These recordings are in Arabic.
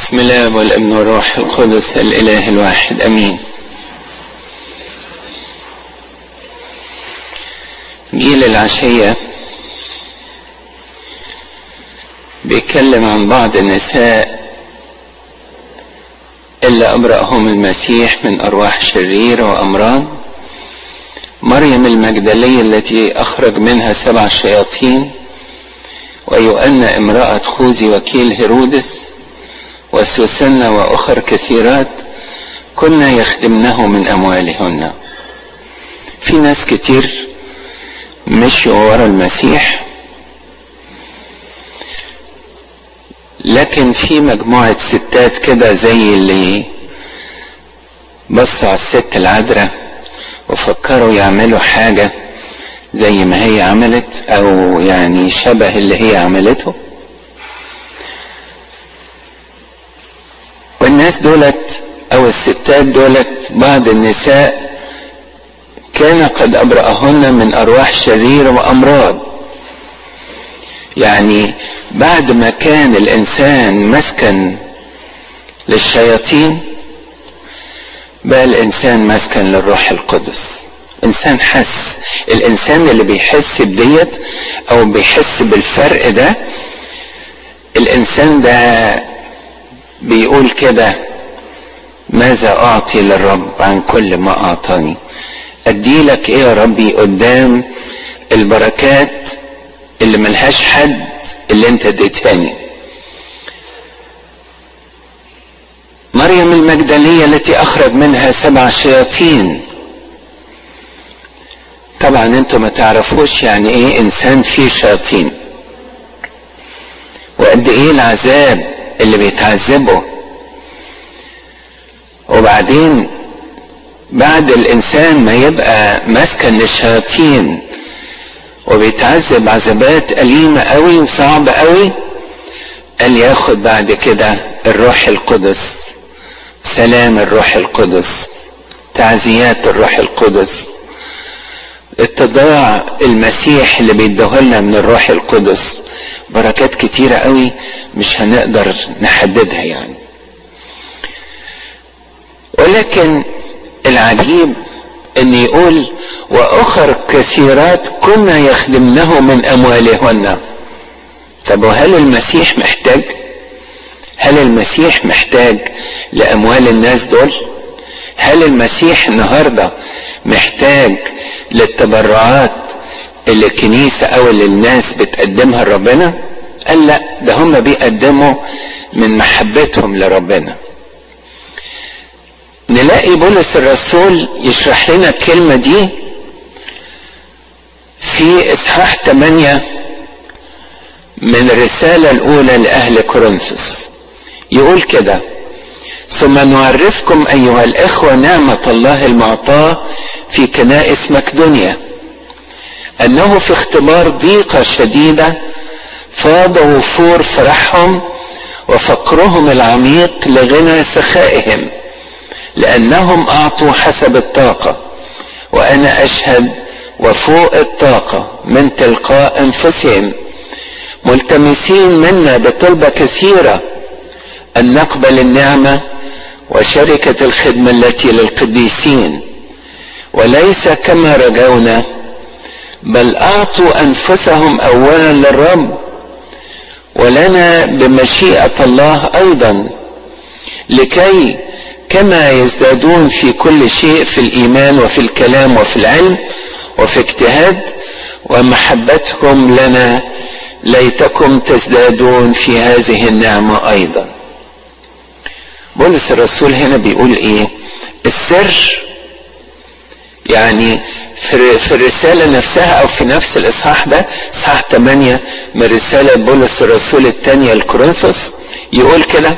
بسم الله والابن والروح القدس الاله الواحد امين. جيل العشية بيتكلم عن بعض النساء اللي أبرأهم المسيح من أرواح شريرة وأمراض. مريم المجدلية التي أخرج منها 7 شياطين، ويؤنى امرأة خوذي وكيل هيرودس، وسوسنة وأخر كثيرات كنا يخدمنه من أموالهن. في ناس كتير مشوا ورا المسيح، لكن في مجموعة ستات كده زي اللي بصوا على الست العذراء وفكروا يعملوا حاجة زي ما هي عملت، او يعني شبه اللي هي عملته. والناس دولت او الستات دولت بعض النساء كان قد أبرأهن من أرواح شريرة وأمراض. يعني بعد ما كان الإنسان مسكن للشياطين بقى الإنسان مسكن للروح القدس. إنسان حس، الإنسان اللي بيحس بديت أو بيحس بالفرق ده، الإنسان ده بيقول كده: ماذا أعطي للرب عن كل ما أعطاني؟ أديلك إيه يا ربي قدام البركات اللي ملهاش حد اللي انت اديتهاني؟ مريم المجدلية التي أخرج منها 7 شياطين. طبعا انتوا ما تعرفوش يعني ايه إنسان فيه شياطين، وقد ايه العذاب اللي بيتعذبه. وبعدين بعد الإنسان ما يبقى مسكن للشياطين وبيتعذب عذابات أليمة قوي وصعبة قوي، قال ياخد بعد كده الروح القدس، سلام الروح القدس، تعزيات الروح القدس، اتضاع المسيح اللي بيديهولنا من الروح القدس. بركات كتيرة قوي مش هنقدر نحددها يعني. ولكن العجيب ان يقول: واخر كثيرات كنا يخدمنه من اموالهن. طب وهل المسيح محتاج؟ هل المسيح محتاج لاموال الناس دول؟ هل المسيح النهاردة محتاج للتبرعات اللي الكنيسة او اللي الناس بتقدمها لربنا؟ قال لا، ده هم بيقدموا من محبتهم لربنا. نلاقي بولس الرسول يشرح لنا الكلمة دي في إصحاح 8 من الرسالة الأولى لأهل كورنثوس. يقول كده: ثم نعرفكم أيها الإخوة نعمة الله المعطاة في كنائس مقدونيا، أنه في اختبار ضيقة شديدة فاض وفور فرحهم وفقرهم العميق لغنى سخائهم، لأنهم أعطوا حسب الطاقة، وأنا أشهد وفوق الطاقة من تلقاء أنفسهم، ملتمسين منا بطلبة كثيرة أن نقبل النعمة وشركة الخدمة التي للقديسين، وليس كما رجونا، بل أعطوا أنفسهم أولا للرب ولنا بمشيئة الله أيضا، لكي كما يزدادون في كل شيء في الإيمان وفي الكلام وفي العلم وفي اجتهاد ومحبتهم لنا، ليتكم تزدادون في هذه النعمة أيضا. بولس الرسول هنا بيقول ايه؟ السر يعني في الرسالة نفسها او في نفس الإصحاح ده، إصحاح 8 من رسالة بولس الرسول الثانية لكورنثوس، يقول كده: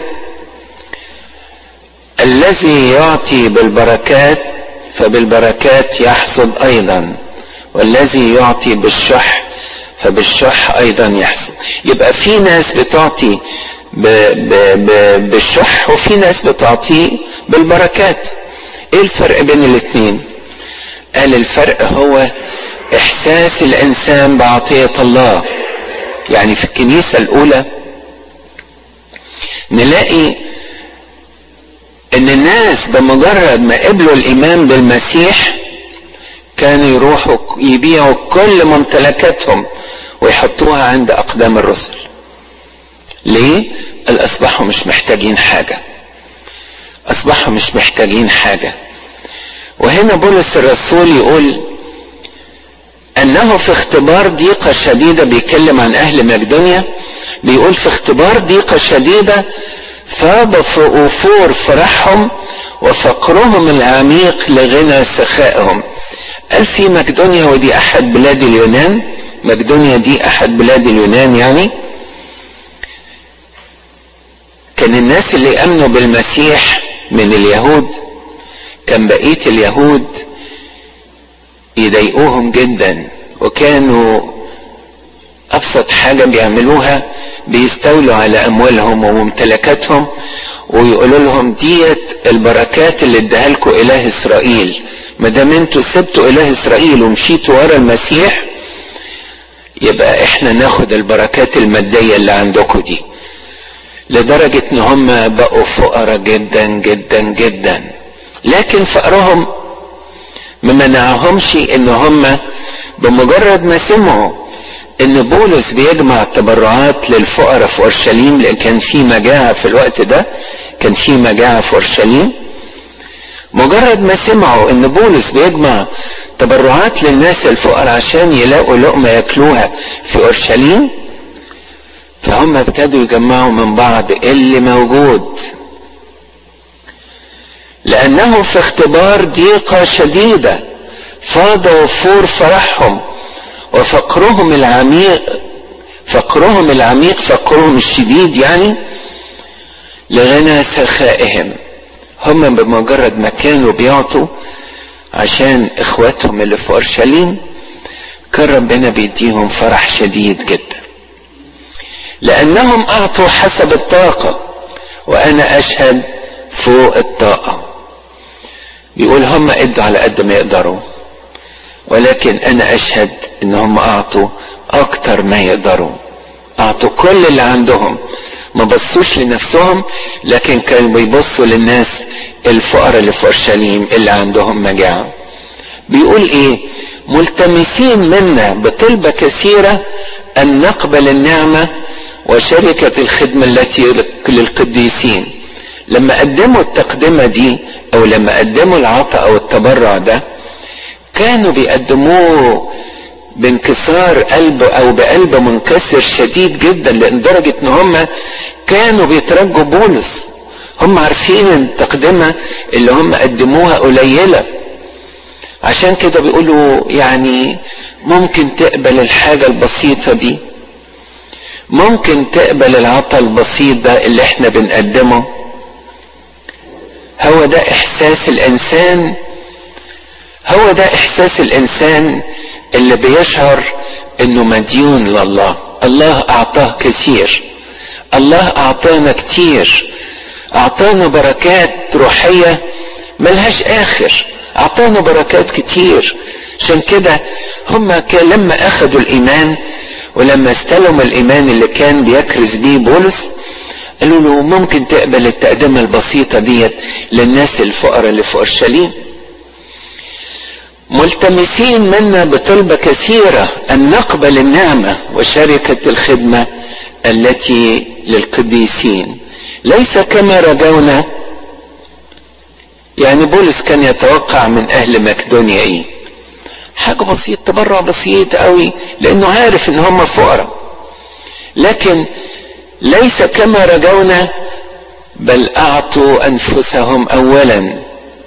الذي يعطي بالبركات فبالبركات يحصد ايضا، والذي يعطي بالشح فبالشح ايضا يحصد. يبقى في ناس بتعطي بالشح وفي ناس بتعطي بالبركات. ايه الفرق بين الاثنين؟ قال الفرق هو احساس الانسان بعطية الله. يعني في الكنيسة الاولى نلاقي الناس بمجرد ما قبلوا الايمان بالمسيح كانوا يروحوا يبيعوا كل ممتلكاتهم ويحطوها عند اقدام الرسل. ليه؟ اصبحوا مش محتاجين حاجة، اصبحوا مش محتاجين حاجة. وهنا بولس الرسول يقول انه في اختبار ضيقة شديدة، بيتكلم عن اهل مقدونيا، بيقول في اختبار ضيقة شديدة فاض وفور فرحهم وفقرهم العميق لغنى سخائهم. قال في مقدونيا، ودي احد بلاد اليونان، مقدونيا دي احد بلاد اليونان يعني. كان الناس اللي امنوا بالمسيح من اليهود كان بقية اليهود يضايقوهم جدا، وكانوا ابسط حاجة بيعملوها بيستولوا على اموالهم وممتلكاتهم ويقولوا لهم ديت البركات اللي اداها لكم اله اسرائيل، ما دام انتوا سبتوا اله اسرائيل ومشيتوا ورا المسيح يبقى احنا ناخد البركات المادية اللي عندكم دي. لدرجة ان هم بقوا فقراء جدا جدا جدا، لكن فقرهم ما منعهمش ان هم بمجرد ما سمعوا ان بولس بيجمع تبرعات للفقراء في اورشليم، لان كان في مجاعة في الوقت ده، كان في مجاعة في اورشليم. مجرد ما سمعوا ان بولس بيجمع تبرعات للناس الفقراء عشان يلاقوا لقمة ياكلوها في اورشليم، فهم ابتدوا يجمعوا من بعض اللي موجود، لانه في اختبار ضيقة شديدة فاض وفور فرحهم وفقرهم العميق، فقرهم الشديد يعني لغنى سخائهم. هم بمجرد ما كانوا بيعطوا عشان اخواتهم اللي في اورشليم كان ربنا بيديهم فرح شديد جدا، لانهم اعطوا حسب الطاقة وانا اشهد فوق الطاقة. بيقول هم ادوا على قد ما يقدروا، ولكن انا اشهد ان هم اعطوا اكتر ما يقدروا، اعطوا كل اللي عندهم، ما بصوش لنفسهم لكن كانوا بيبصوا للناس الفقراء اللي في اورشليم اللي عندهم مجاعة. بيقول ايه؟ ملتمسين منا بطلبة كثيرة ان نقبل النعمة وشركة الخدمة التي للقديسين. لما قدموا التقدمة دي او لما قدموا العطاء او التبرع ده كانوا بيقدموه بانكسار قلب او بقلب منكسر شديد جدا، لدرجة ان هم كانوا بيترجوا بولس، هم عارفين التقدمة اللي هم قدموها قليلة، عشان كده بيقولوا يعني ممكن تقبل الحاجة البسيطة دي، ممكن تقبل العطاء البسيط ده اللي احنا بنقدمه. هو ده احساس الانسان، هو ده احساس الانسان اللي بيشعر انه مديون لله. الله اعطاه كثير، الله اعطانا كتير، اعطانا بركات روحية ملهاش اخر، اعطانا بركات كتير. عشان كده هم لما اخدوا الايمان ولما استلموا الايمان اللي كان بيكرز بيه بولس قالوا له ممكن تقبل التقدمة البسيطة ديت للناس الفقراء اللي في اورشليم. ملتمسين منا بطلبة كثيرة ان نقبل النعمة وشركة الخدمة التي للقديسين ليس كما رجونا. يعني بولس كان يتوقع من اهل مقدونيا ايه؟ حاجة بسيطة، تبرع بسيط قوي، لانه عارف ان هم فقراء، لكن ليس كما رجونا بل اعطوا انفسهم اولا.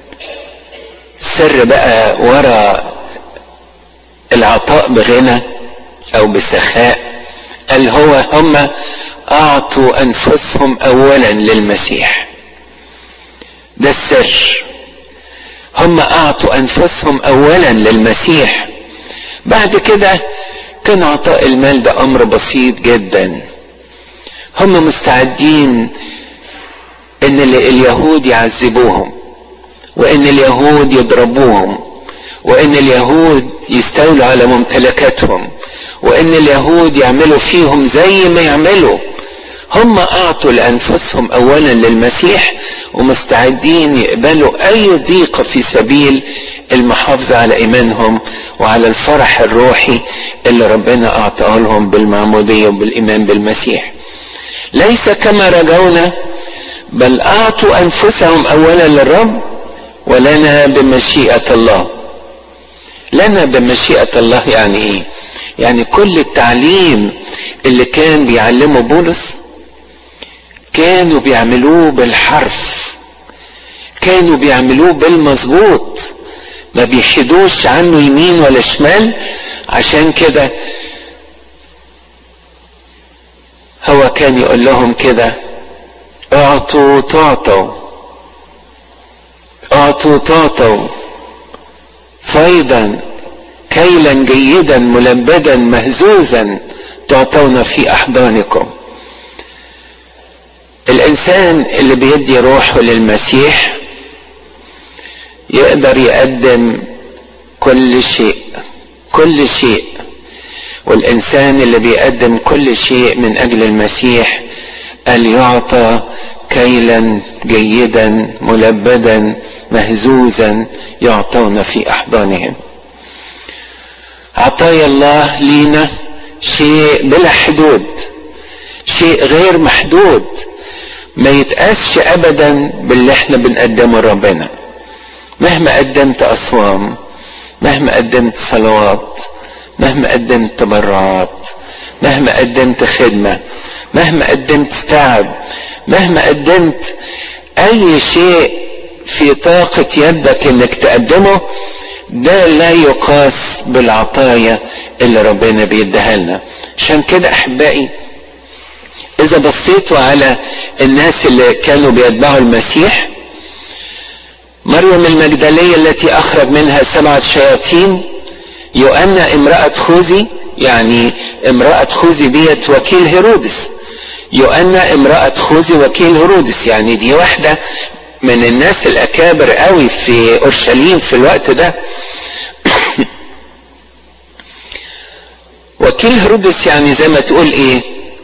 سر بقى وراء العطاء بغنى او بسخاء، قال هم اعطوا انفسهم اولا للمسيح. ده السر، هم اعطوا انفسهم اولا للمسيح. بعد كده كان عطاء المال ده امر بسيط جدا. هم مستعدين ان اليهود يعذبوهم، وان اليهود يضربوهم، وان اليهود يستولوا على ممتلكاتهم، وان اليهود يعملوا فيهم زي ما يعملوا. هم اعطوا لانفسهم اولا للمسيح ومستعدين يقبلوا اي ضيقة في سبيل المحافظة على ايمانهم وعلى الفرح الروحي اللي ربنا اعطاه لهم بالمعمودية وبالايمان بالمسيح. ليس كما رجونا بل اعطوا انفسهم اولا للرب ولنا بمشيئة الله. لنا بمشيئة الله يعني ايه؟ يعني كل التعليم اللي كان بيعلمه بولس كانوا بيعملوه بالحرف، كانوا بيعملوه بالمظبوط، ما بيحيدوش عنه يمين ولا شمال. عشان كده هو كان يقول لهم كده: اعطوا تعطوا، اعطوا تعطوا، فيضا كيلا جيدا ملبدا مهزوزا تعطون في احضانكم. الانسان اللي بيدي روحه للمسيح يقدر يقدم كل شيء، كل شيء. والانسان اللي بيقدم كل شيء من اجل المسيح قال يعطى كيلا جيدا ملبدا مهزوزا يعطون في احضانهم. عطايا الله لينا شيء بلا حدود، شيء غير محدود، ما يتقاسش ابدا باللي احنا بنقدمه لربنا. مهما قدمت اصوام، مهما قدمت صلوات، مهما قدمت تبرعات، مهما قدمت خدمة، مهما قدمت تعب، مهما قدمت اي شيء في طاقة يدك انك تقدمه، ده لا يقاس بالعطايا اللي ربنا بيديها لنا. عشان كده احبائي اذا بصيتوا على الناس اللي كانوا بيتبعوا المسيح، مريم المجدلية التي اخرج منها 7 شياطين، يوأنا امرأة خوذي، يعني امرأة خوذي ديت وكيل هيرودس، يوأنا امرأة خوذي وكيل هيرودس، يعني دي واحدة من الناس الاكابر قوي في اورشليم في الوقت ده. وكيل هيرودس يعني زي ما تقول ايه،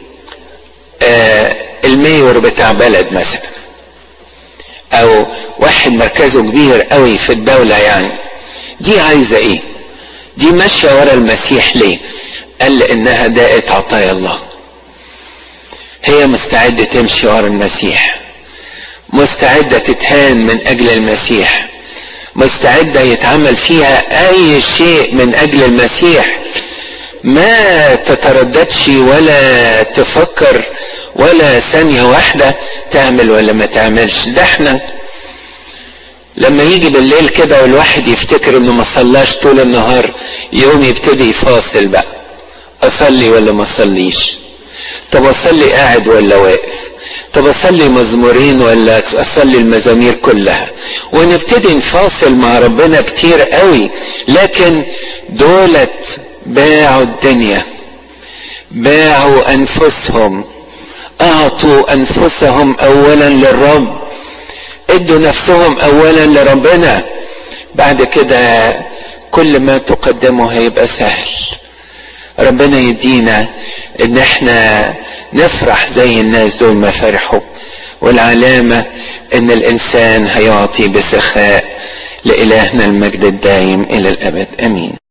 الميور بتاع بلد مثلا، او واحد مركزه كبير قوي في الدولة. يعني دي عايزة ايه؟ دي ماشية ورا المسيح ليه؟ قال لانها داءت عطايا الله. هي مستعدة تمشي ورا المسيح، مستعدة تتهان من اجل المسيح، مستعدة يتعمل فيها اي شيء من اجل المسيح، ما تترددش ولا تفكر ولا ثانية واحدة تعمل ولا ما تعملش. ده احنا لما يجي بالليل كده والواحد يفتكر انه ما صلاش طول النهار، يوم يبتدي يفاصل بقى، اصلي ولا ما اصليش، طب اصلي قاعد ولا واقف، طب اصلي مزمورين ولا اصلي المزامير كلها، ونبتدي نفاصل مع ربنا كتير قوي. لكن دولت باعوا الدنيا، باعوا انفسهم، اعطوا انفسهم اولا للرب، ادوا نفسهم اولا لربنا. بعد كده كل ما تقدمه هيبقى سهل. ربنا يدينا ان احنا نفرح زي الناس دول ما فرحوا، والعلامة ان الانسان هيعطي بسخاء. لإلهنا المجد الدائم الى الابد، امين.